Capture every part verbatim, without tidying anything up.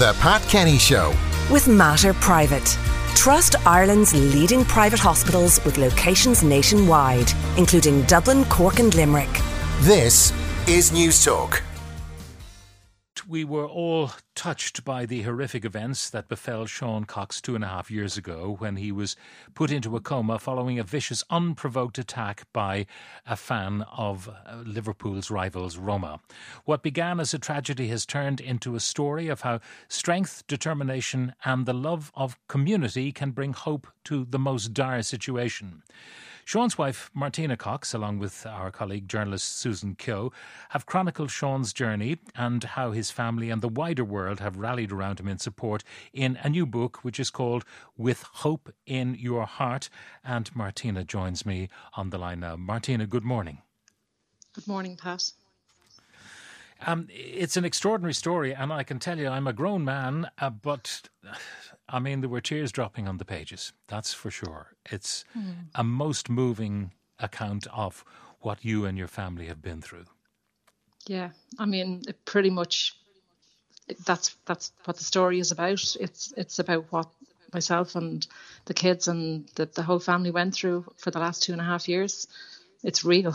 The Pat Kenny Show with Mater Private. Trust Ireland's leading private hospitals with locations nationwide, including Dublin, Cork and Limerick. This is News Talk. We were all touched by the horrific events that befell Sean Cox two and a half years ago when he was put into a coma following a vicious, unprovoked attack by a fan of Liverpool's rivals Roma. What began as a tragedy has turned into a story of how strength, determination and the love of community can bring hope to the most dire situation. Sean's wife, Martina Cox, along with our colleague journalist Susan Keogh, have chronicled Sean's journey and how his family and the wider world have rallied around him in support in a new book which is called With Hope in Your Heart. And Martina joins me on the line now. Martina, good morning. Good morning, Pat. Um, it's an extraordinary story, and I can tell you I'm a grown man, uh, but I mean, there were tears dropping on the pages, that's for sure. It's mm. a most moving account of what you and your family have been through. Yeah, I mean, it pretty much, that's that's what the story is about. It's it's about what myself and the kids and the, the whole family went through for the last two and a half years. It's real.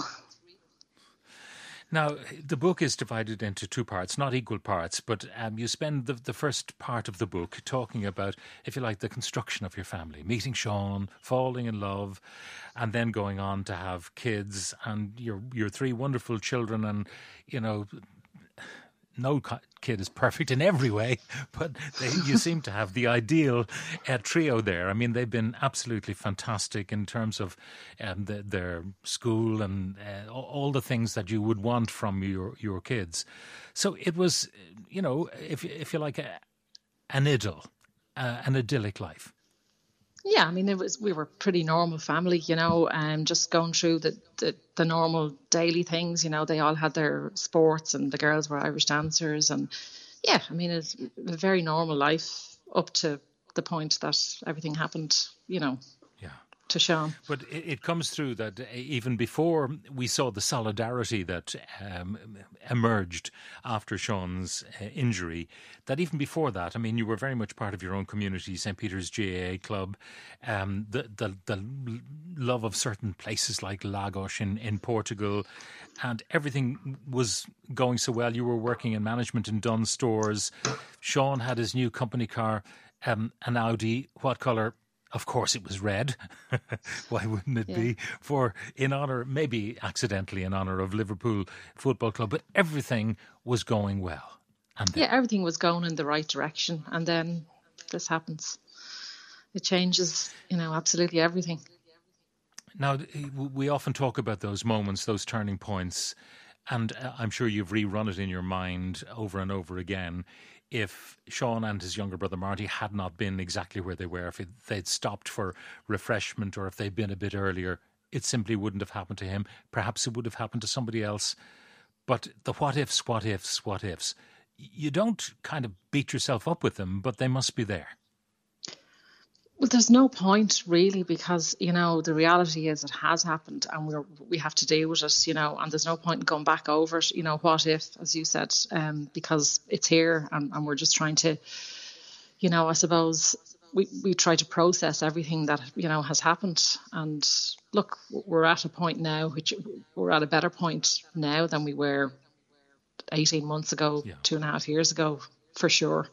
Now, the book is divided into two parts, not equal parts, but um, you spend the, the first part of the book talking about, if you like, the construction of your family, meeting Sean, falling in love, and then going on to have kids and your your three wonderful children. And, you know, no kid is perfect in every way, but they, you seem to have the ideal uh, trio there. I mean, they've been absolutely fantastic in terms of um, the, their school and uh, all the things that you would want from your, your kids. So it was, you know, if, if you like, a, an idyll, uh, an idyllic life. Yeah, I mean, it was we were a pretty normal family, you know, and um, just going through the, the, the normal daily things, you know, they all had their sports and the girls were Irish dancers. And yeah, I mean, it's a very normal life up to the point that everything happened, you know. Yeah. To Sean. But it, it comes through that even before we saw the solidarity that um, emerged after Sean's uh, injury, that even before that, I mean, you were very much part of your own community, Saint Peter's G A A Club, um, the, the the love of certain places like Lagos in, in Portugal, and everything was going so well. You were working in management in Dunnes Stores. Sean had his new company car, um, an Audi. What colour? Of course it was red. Why wouldn't it yeah. be? For in honour, maybe accidentally in honour of Liverpool Football Club, but everything was going well. And then, yeah, everything was going in the right direction. And then this happens. It changes, you know, absolutely everything. Now, we often talk about those moments, those turning points, and I'm sure you've rerun it in your mind over and over again. If Sean and his younger brother Marty had not been exactly where they were, if it, they'd stopped for refreshment or if they'd been a bit earlier, it simply wouldn't have happened to him. Perhaps it would have happened to somebody else. But the what ifs, what ifs, what ifs, you don't kind of beat yourself up with them, but they must be there. Well, there's no point really, because, you know, the reality is it has happened and we're, we have to deal with it, you know, and there's no point in going back over it, you know, what if, as you said, um, because it's here and, and we're just trying to, you know, I suppose we, we try to process everything that, you know, has happened. And look, we're at a point now, which we're at a better point now than we were eighteen months ago, yeah. two and a half years ago, for sure.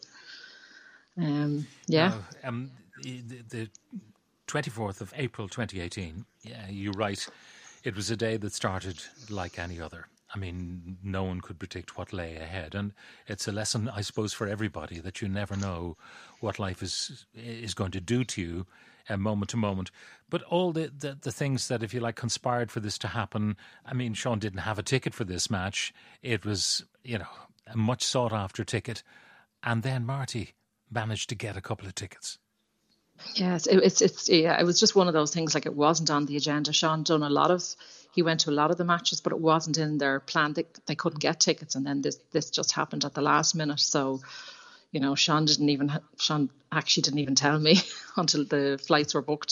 Um, yeah. Now, um, The, the twenty-fourth of April twenty eighteen, yeah, you're right, it was a day that started like any other. I mean, no one could predict what lay ahead, and it's a lesson, I suppose, for everybody that you never know what life is is going to do to you uh, moment to moment. But all the, the, the things that, if you like, conspired for this to happen, I mean, Sean didn't have a ticket for this match. It was, you know, a much sought-after ticket, and then Marty managed to get a couple of tickets. Yes, it, it's it's yeah. It was just one of those things. Like, it wasn't on the agenda. Sean done a lot of. He went to a lot of the matches, but it wasn't in their plan. They they couldn't get tickets, and then this this just happened at the last minute. So, you know, Sean didn't even Sean actually didn't even tell me until the flights were booked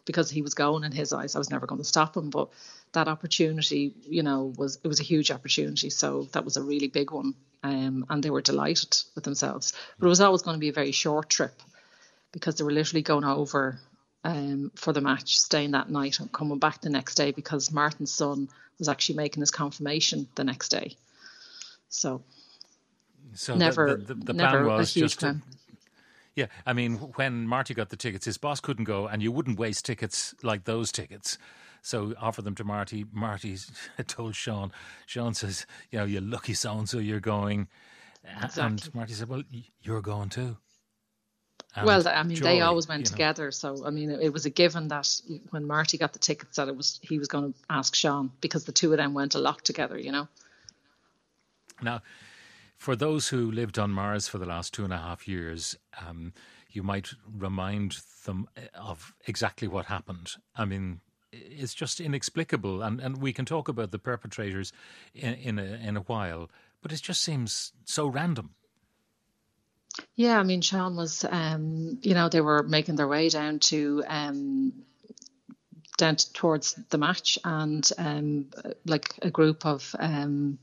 because he was going in his eyes. I was never going to stop him, but that opportunity, you know, was it was a huge opportunity. So that was a really big one, um, and they were delighted with themselves. But it was always going to be a very short trip because they were literally going over um, for the match, staying that night and coming back the next day because Martin's son was actually making his confirmation the next day. So, so never, the, the, the never plan was a huge just to, plan. Yeah, I mean, when Marty got the tickets, his boss couldn't go, and you wouldn't waste tickets like those tickets. So offer them to Marty. Marty told Sean. Sean says, you know, you lucky so-and-so, you're going. Exactly. And Marty said, well, you're going too. And well, I mean, joy, they always went you know. together. So, I mean, it, it was a given that when Marty got the tickets that it was he was going to ask Sean because the two of them went a lot together, you know. Now, for those who lived on Mars for the last two and a half years, um, you might remind them of exactly what happened. I mean, it's just inexplicable, and, and we can talk about the perpetrators in, in, a, in a while, but it just seems so random. Yeah, I mean, Sean was, um, you know, they were making their way down to, um, down towards the match, and um, like a group of, um,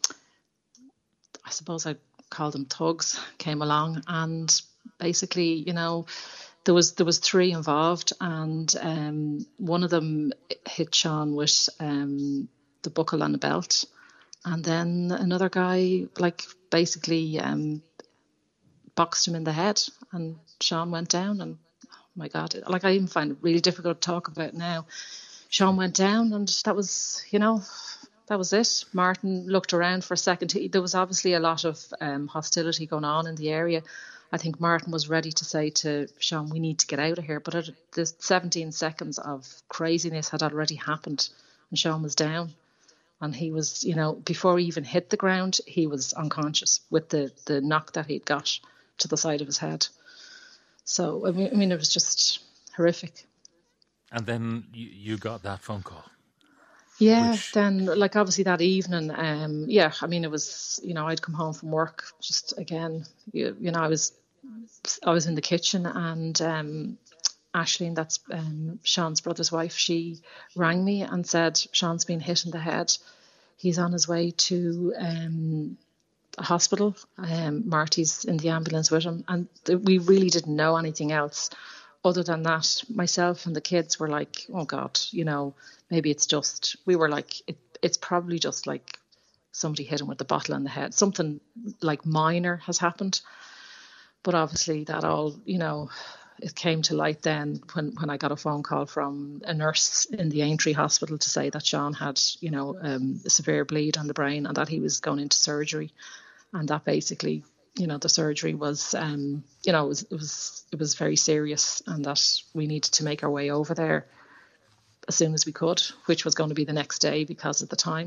I suppose I'd call them thugs, came along, and basically, you know, there was there was three involved, and um, one of them hit Sean with um, the buckle on the belt, and then another guy, like, basically um, boxed him in the head, and Sean went down, and oh my God, like, I even find it really difficult to talk about now. Sean went down, and that was, you know, that was it. Martin looked around for a second. He, there was obviously a lot of um, hostility going on in the area. I think Martin was ready to say to Sean, we need to get out of here. But the seventeen seconds of craziness had already happened, and Sean was down. And he was, you know, before he even hit the ground, he was unconscious with the, the knock that he'd got to the side of his head. So, I mean, I mean it was just horrific. And then you, you got that phone call. Yeah, Which... then, like, obviously that evening, um, yeah, I mean, it was, you know, I'd come home from work, just, again, you, you know, I was I was in the kitchen, and um, Aisling, that's um, Sean's brother's wife, she rang me and said, Sean's been hit in the head. He's on his way to um, a hospital. Um, Marty's in the ambulance with him. And th- we really didn't know anything else. Other than that, myself and the kids were like, oh God, you know, maybe it's just, we were like, it, it's probably just like somebody hit him with the bottle on the head. Something like minor has happened. But obviously that all, you know, it came to light then when, when I got a phone call from a nurse in the Aintree Hospital to say that Sean had, you know, um, a severe bleed on the brain and that he was going into surgery. And that basically, you know, the surgery was, um, you know, it was, it was it was very serious, and that we needed to make our way over there as soon as we could, which was going to be the next day because of the time.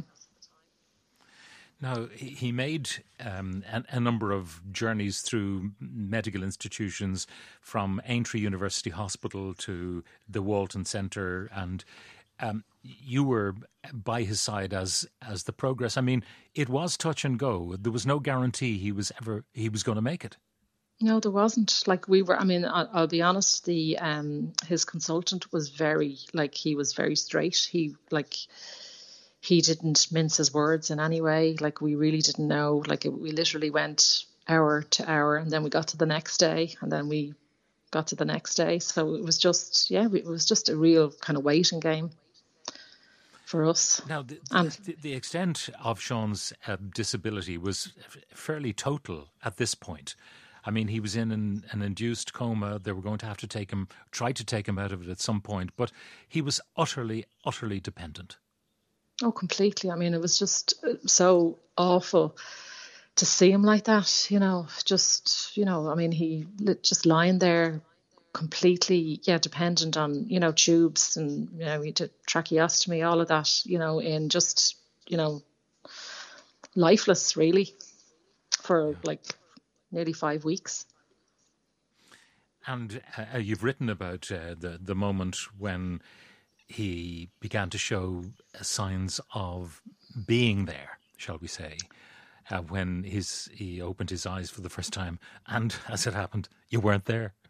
Now, he made um, a, a number of journeys through medical institutions, from Aintree University Hospital to the Walton Centre, and um, you were by his side as as the progress. I mean, it was touch and go. There was no guarantee he was ever he was going to make it. No, there wasn't. Like, we were, I mean, I'll, I'll be honest, the um, his consultant was very, like, he was very straight. He, like, he didn't mince his words in any way. Like, we really didn't know. Like, it, we literally went hour to hour, and then we got to the next day, and then we got to the next day. So it was just, yeah, it was just a real kind of waiting game for us. Now, the, and, the, the extent of Sean's uh, disability was fairly total at this point. I mean, he was in an, an induced coma. They were going to have to take him, try to take him out of it at some point, but he was utterly, utterly dependent. Oh, completely. I mean, it was just so awful to see him like that, you know, just, you know, I mean, he just lying there completely, yeah, dependent on, you know, tubes and, you know, he did tracheostomy, all of that, you know, in just, you know, lifeless, really, for yeah. like nearly five weeks. And uh, you've written about uh, the, the moment when he began to show signs of being there, shall we say, uh, when his he opened his eyes for the first time. And as it happened, you weren't there.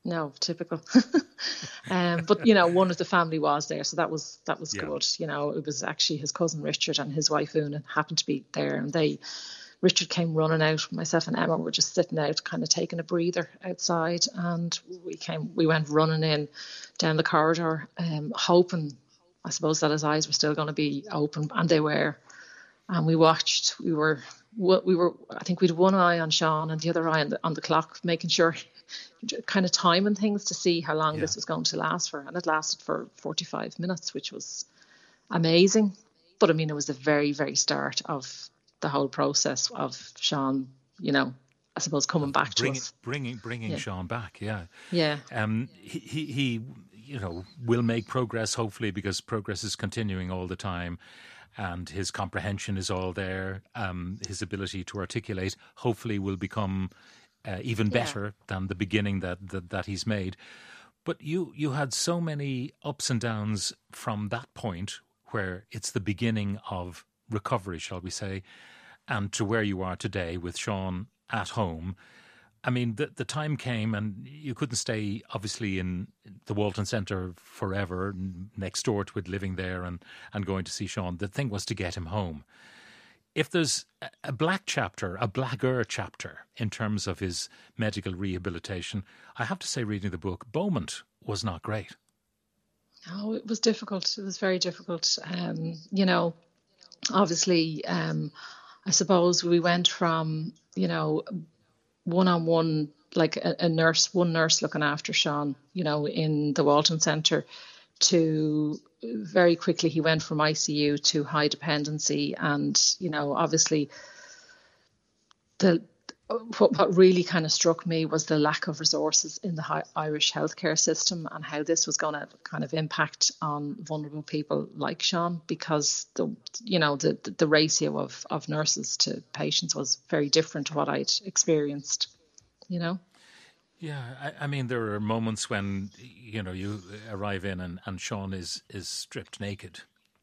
No, typical. um, but, you know, one of the family was there, so that was that was Yeah. good. You know, it was actually his cousin Richard and his wife Una happened to be there, and they, Richard came running out. Myself and Emma were just sitting out, kind of taking a breather outside, and we came, we went running in down the corridor, um, hoping, I suppose, that his eyes were still going to be open, and they were. And we watched. We were, we were. I think we'd one eye on Sean and the other eye on the, on the clock, making sure, kind of timing things to see how long Yeah. this was going to last for. And it lasted for forty-five minutes, which was amazing. But I mean, it was the very, very start of the whole process of Sean, you know, I suppose coming back Bring, to us. Bringing, bringing Yeah. Sean back, yeah. Yeah. Um, he, he, he, you know, will make progress, hopefully, because progress is continuing all the time. And his comprehension is all there. Um, his ability to articulate, hopefully, will become uh, even better Yeah. than the beginning that, that that he's made. But you you had so many ups and downs from that point, where it's the beginning of recovery, shall we say, and to where you are today with Sean at home. I mean, the, the time came and you couldn't stay, obviously, in the Walton Centre forever, next door to it, living there and, and going to see Sean. The thing was to get him home. If there's a- a black chapter, a blacker chapter in terms of his medical rehabilitation, I have to say, reading the book, Beaumont was not great. Oh, it was difficult. It was very difficult. Um, you know, obviously, um, I suppose we went from, you know, one-on-one, like a, a nurse, one nurse looking after Sean, you know, in the Walton Centre, to very quickly he went from I C U to high dependency. And, you know, obviously the what, what really kind of struck me was the lack of resources in the hi- Irish healthcare system, and how this was going to kind of impact on vulnerable people like Sean, because the you know the the ratio of, of nurses to patients was very different to what I'd experienced, you know. Yeah, I, I mean, there are moments when, you know, you arrive in and, and Sean is, is stripped naked.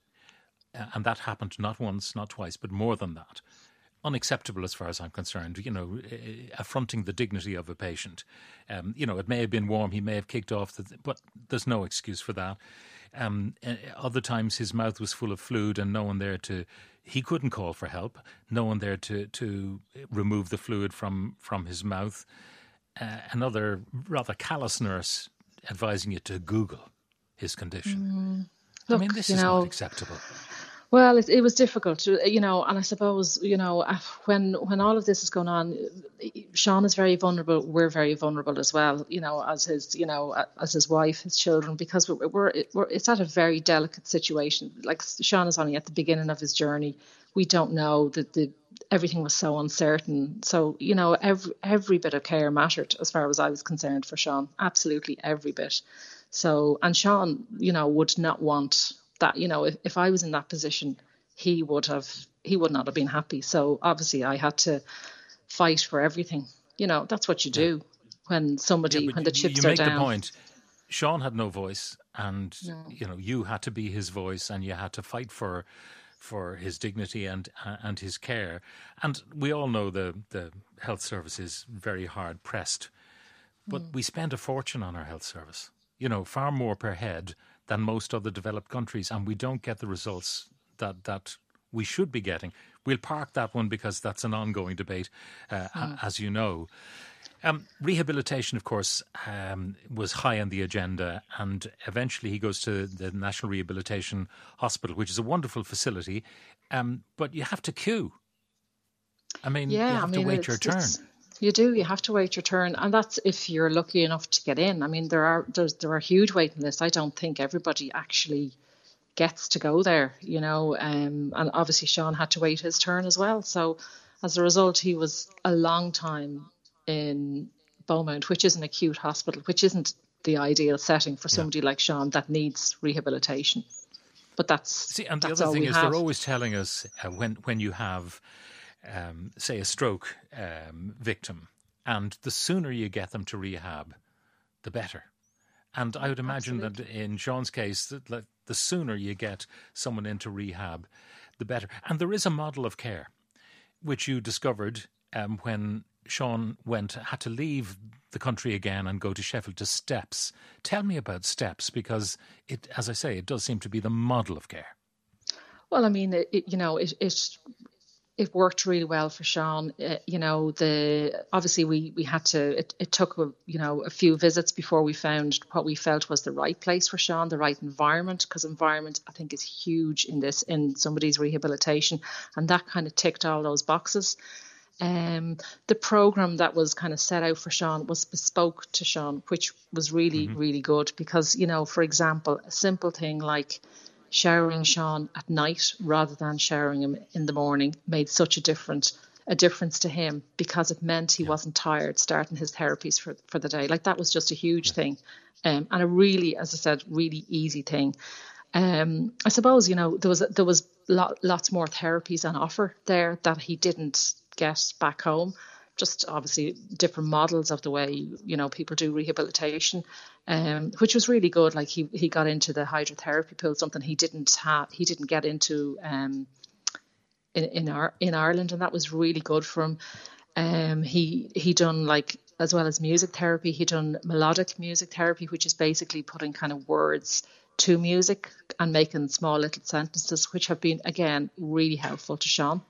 Uh, And that happened not once, not twice, but more than that. Unacceptable as far as I'm concerned, you know, uh, affronting the dignity of a patient. Um, you know, it may have been warm, he may have kicked off, the, but there's no excuse for that. Um, uh, other times his mouth was full of fluid and no one there to, he couldn't call for help, no one there to, to remove the fluid from, from his mouth. Uh, another rather callous nurse advising you to Google his condition. Mm, I look, mean, this you is know, not acceptable. Well, it, it was difficult, you know, and I suppose, you know, when when all of this is going on, Sean is very vulnerable. We're very vulnerable as well, you know, as his, you know, as his wife, his children, because we're, we're, we're it's at a very delicate situation. Like Sean is only at the beginning of his journey. We don't know that the everything was so uncertain. So, you know, every every bit of care mattered as far as I was concerned for Sean. Absolutely every bit. So, and Sean, you know, would not want that, you know, if, if I was in that position, he would have, he would not have been happy. So obviously I had to fight for everything. You know, that's what you do yeah. when somebody, yeah, when the you, chips you are make down. the point. Sean had no voice, and no. you know, you had to be his voice, and you had to fight for for his dignity and and his care. And we all know the the health service is very hard pressed, but mm. we spend a fortune on our health service. You know, far more per head than most other developed countries, and we don't get the results that that we should be getting. We'll park that one because that's an ongoing debate, uh, mm. as you know. Um, rehabilitation, of course, um, was high on the agenda, and eventually he goes to the National Rehabilitation Hospital, which is a wonderful facility, um, but you have to queue. I mean, yeah, you have I mean, to wait your turn. You do. You have to wait your turn, and that's if you're lucky enough to get in. I mean, there are there's, there are huge waiting lists. I don't think everybody actually gets to go there, you know. Um, and obviously, Sean had to wait his turn as well. So, as a result, he was a long time in Beaumont, which is an acute hospital, which isn't the ideal setting for somebody yeah. like Sean that needs rehabilitation. But that's see, and that's the other thing is have. they're always telling us uh, when when you have. Um, say a stroke um, victim, and the sooner you get them to rehab, the better. And I would imagine Absolutely. that in Sean's case, that, that the sooner you get someone into rehab, the better. And there is a model of care, which you discovered um, when Sean went had to leave the country again and go to Sheffield to Steps. Tell me about Steps, because it, as I say, it does seem to be the model of care. Well, I mean, it, it, you know, it, it it worked really well for Sean. Uh, you know, the obviously we we had to. It, it took a, you know a few visits before we found what we felt was the right place for Sean, the right environment, because environment I think is huge in this in somebody's rehabilitation, and that kind of ticked all those boxes. Um, the program that was kind of set out for Sean was bespoke to Sean, which was really mm-hmm. really good, because you know, for example, a simple thing like showering Sean at night rather than showering him in the morning made such a different a difference to him, because it meant he yeah. wasn't tired starting his therapies for, for the day. Like, that was just a huge yeah. thing, um, and a really, as I said, really easy thing. Um, I suppose, you know, there was there was lot, lots more therapies on offer there that he didn't get back home. Just obviously different models of the way, you know, people do rehabilitation, um, which was really good. Like, he, he got into the hydrotherapy pool, something he didn't have, he didn't get into um, in in, our, in Ireland, and that was really good for him. Um, he he done, like, as well as music therapy, he done melodic music therapy, which is basically putting kind of words to music and making small little sentences, which have been, again, really helpful to Sean.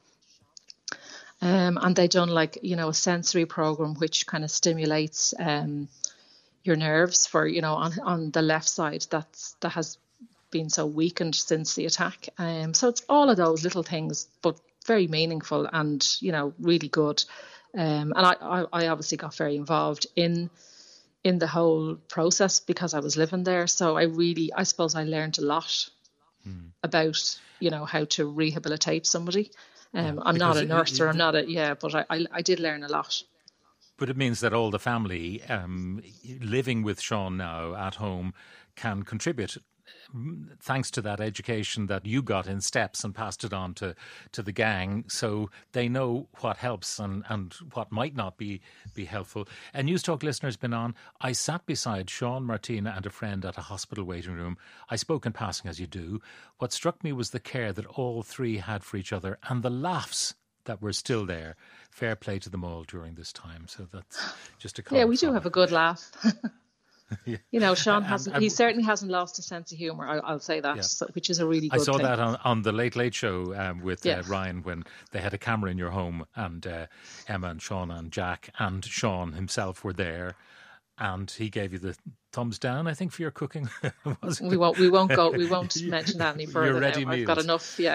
Um, and they done, like, you know, a sensory program which kind of stimulates um, your nerves for, you know, on, on the left side that's that has been so weakened since the attack. Um, so it's all of those little things, but very meaningful and, you know, really good. Um, and I, I, I obviously got very involved in in the whole process because I was living there. So I really, I suppose I learned a lot mm. about, you know, how to rehabilitate somebody. Um, yeah, I'm not a nurse it, it, or I'm not a, yeah, but I, I, I did learn a lot. But it means that all the family um, living with Sean now at home can contribute, thanks to that education that you got in Steps and passed it on to, to the gang, so they know what helps and, and what might not be, be helpful. And News Talk listeners been on. I sat beside Sean, Martina and a friend at a hospital waiting room. I spoke in passing, as you do. What struck me was the care that all three had for each other and the laughs that were still there. Fair play to them all during this time. So that's just a comment. Yeah, we do have a good laugh. Yeah. You know, Sean hasn't, and, and, he certainly hasn't lost a sense of humour, I'll, I'll say that, yeah. so, which is a really good I saw thing. that on, on the Late Late Show um, with yeah. uh, Ryan, when they had a camera in your home, and uh, Emma and Sean and Jack and Sean himself were there, and he gave you the thumbs down, I think, for your cooking. Was it? We won't, we won't go, we won't mention that any further. Your ready now. meals. I've got enough, yeah.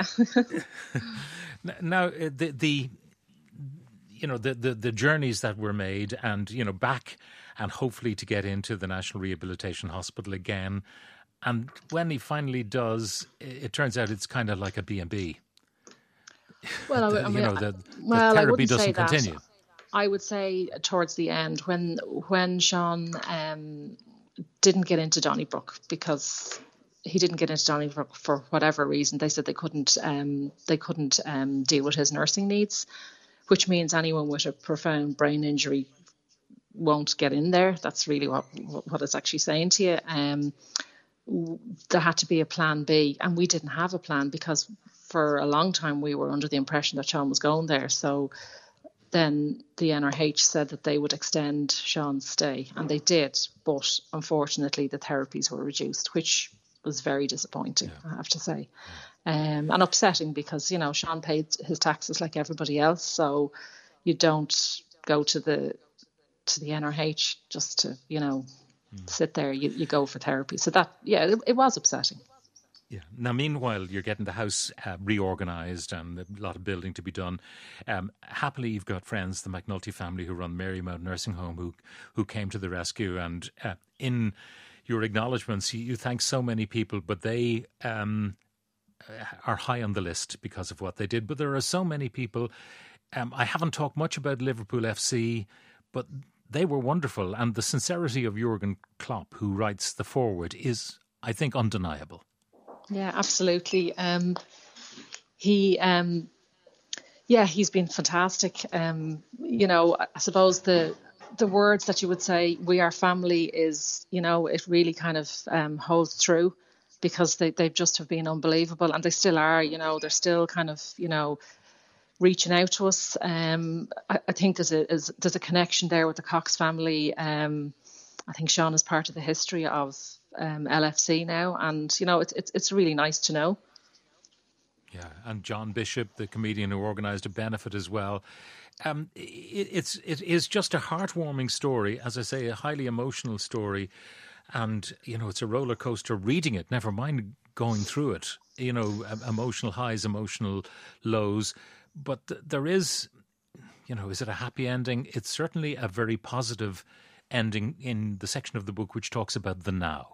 Now, the, the you know, the, the, the journeys that were made, and, you know, back and hopefully to get into the National Rehabilitation Hospital again. And when he finally does, it, it turns out it's kind of like a B and B. Well, the, I mean, you know, the, well, the therapy doesn't continue. I would say towards the end, when when Sean um, didn't get into Donnybrook, because he didn't get into Donnybrook for whatever reason, they said they couldn't um, they couldn't um, deal with his nursing needs, which means anyone with a profound brain injury won't get in there. That's really what what it's actually saying to you. Um, there had to be a plan B, and we didn't have a plan, because for a long time we were under the impression that Sean was going there. So then the N R H said that they would extend Sean's stay, and they did, but unfortunately the therapies were reduced, which was very disappointing, yeah. I have to say, um, and upsetting, because, you know, Sean paid his taxes like everybody else, so you don't go to the to the N R H just to, you know, mm. sit there. You, you go for therapy. So that, yeah, it, it was upsetting. Yeah. Now, meanwhile, you're getting the house uh, reorganised and a lot of building to be done. Um, happily, you've got friends, the McNulty family, who run Marymount Nursing Home, who who came to the rescue. And uh, in your acknowledgements, you, you thank so many people, but they um, are high on the list because of what they did. But there are so many people. Um, I haven't talked much about Liverpool F C, but they were wonderful. And the sincerity of Jurgen Klopp, who writes the foreword, is, I think, undeniable. Yeah, absolutely. Um, he, um, yeah, he's been fantastic. Um, you know, I suppose the the words that you would say, "we are family," is, you know, it really kind of um, holds true, because they they just have been unbelievable, and they still are. You know, they're still kind of, you know, reaching out to us. Um, I, I think there's a is, there's a connection there with the Cox family. Um, I think Sean is part of the history of um, L F C now, and you know it's it's it's really nice to know. Yeah, and John Bishop, the comedian who organised a benefit as well. Um, it, it's it is just a heartwarming story, as I say, a highly emotional story, and you know it's a roller coaster reading it. Never mind going through it. You know, emotional highs, emotional lows. But th- there is, you know, is it a happy ending? It's certainly a very positive ending in the section of the book which talks about the now.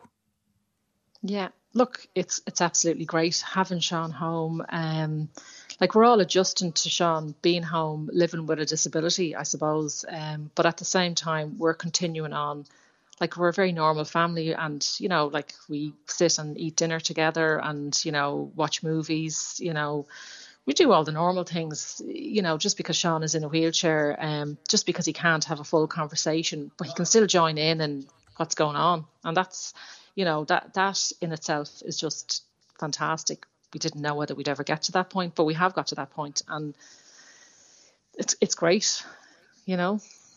Yeah, look, it's it's absolutely great having Sean home. Um, like we're all adjusting to Sean being home, living with a disability, I suppose. Um, but at the same time, we're continuing on. Like we're a very normal family, and you know, like we sit and eat dinner together, and you know, watch movies. You know. We do all the normal things, you know, just because Sean is in a wheelchair, um, just because he can't have a full conversation, but he can still join in and what's going on. And that's, you know, that, that in itself is just fantastic. We didn't know whether we'd ever get to that point, but we have got to that point, and it's it's great, you know.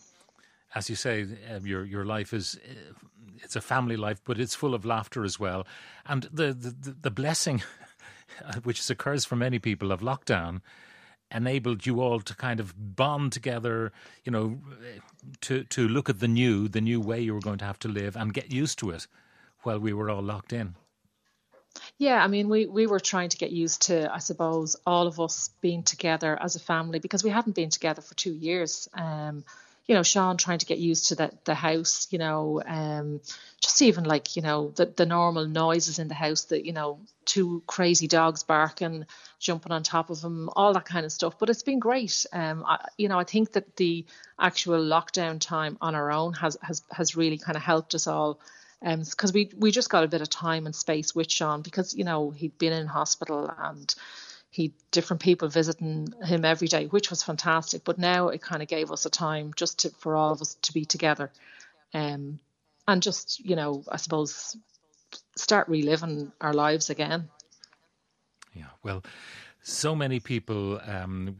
As you say, uh, your your life is, uh, it's a family life, but it's full of laughter as well. And the, the, the blessing... which occurs for many people, of lockdown, enabled you all to kind of bond together, you know, to to look at the new, the new way you were going to have to live and get used to it while we were all locked in. Yeah, I mean, we, we were trying to get used to, I suppose, all of us being together as a family, because we hadn't been together for two years. Um, you know, Sean trying to get used to the, the house, you know, um, just even like, you know, the, the normal noises in the house, that, you know, two crazy dogs barking, jumping on top of him, all that kind of stuff. But it's been great. Um, I, you know, I think that the actual lockdown time on our own has has, has really kind of helped us all, because um, we, we just got a bit of time and space with Sean, because, you know, he'd been in hospital and he different people visiting him every day, which was fantastic. But now it kind of gave us a time just to, for all of us to be together, um, and just, you know, I suppose start reliving our lives again. Yeah, well, so many people um,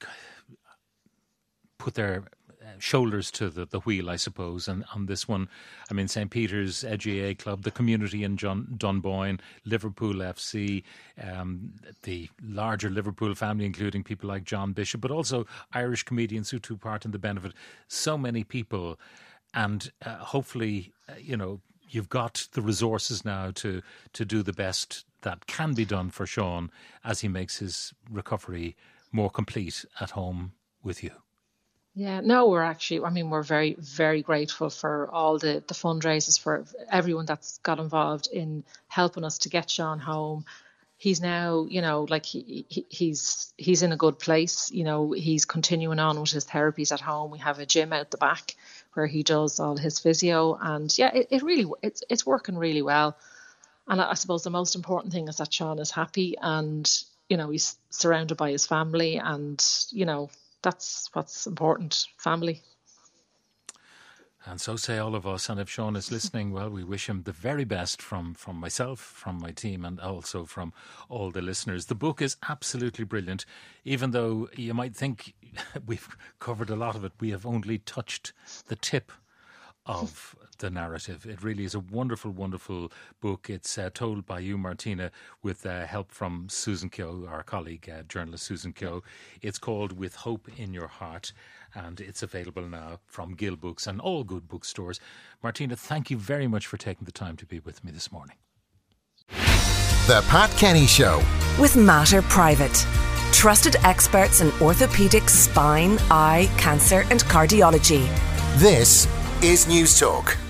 put their shoulders to the, the wheel, I suppose, and on this one, I mean, Saint Peter's G A A Club, the community in John, Dunboyne, Liverpool F C, um, the larger Liverpool family, including people like John Bishop, but also Irish comedians who took part in the benefit. So many people, and uh, hopefully, uh, you know, you've got the resources now to to do the best that can be done for Sean as he makes his recovery more complete at home with you. Yeah, no, we're actually, I mean, we're very, very grateful for all the, the fundraisers, for everyone that's got involved in helping us to get Sean home. He's now, you know, like he, he he's he's in a good place. You know, he's continuing on with his therapies at home. We have a gym out the back where he does all his physio, and yeah, it, it really it's it's working really well. And I, I suppose the most important thing is that Sean is happy, and you know, he's surrounded by his family, and you know, that's what's important, family. And so say all of us. And if Sean is listening, well, we wish him the very best from, from myself, from my team, and also from all the listeners. The book is absolutely brilliant. Even though you might think we've covered a lot of it, we have only touched the tip of the narrative. It really is a wonderful, wonderful book. It's uh, told by you, Martina, with uh, help from Susan Keogh, our colleague, uh, journalist Susan Keogh. It's called With Hope in Your Heart, and it's available now from Gill Books and all good bookstores. Martina, thank you very much for taking the time to be with me this morning. The Pat Kenny Show with Mater Private. Trusted experts in orthopaedics, spine, eye, cancer and cardiology. This is News Talk.